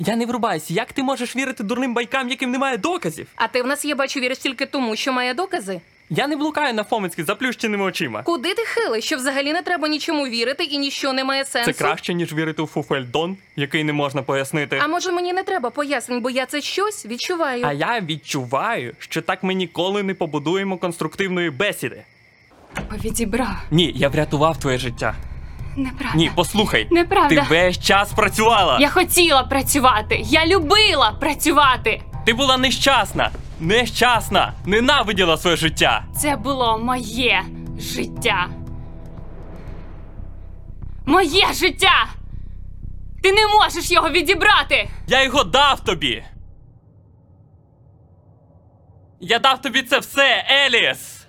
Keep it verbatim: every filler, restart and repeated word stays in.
Я не врубаюся, як ти можеш вірити дурним байкам, яким немає доказів? А ти в нас, я бачу, віриш тільки тому, що має докази? Я не блукаю на Фомицькій заплющеними очима. Куди ти хилиш, що взагалі не треба нічому вірити і ніщо не має сенсу? Це краще, ніж вірити у фуфельдон, який не можна пояснити. А може мені не треба пояснень, бо я це щось відчуваю. А я відчуваю, що так ми ніколи не побудуємо конструктивної бесіди. Відібрав. Ні, я врятував твоє життя. Неправда. Ні, послухай. Неправда. Ти весь час працювала. Я хотіла працювати. Я любила працювати. Ти була нещасна. Нещасна. Ненавиділа своє життя. Це було моє життя. Моє життя! Ти не можеш його відібрати! Я його дав тобі. Я дав тобі це все, Еліс.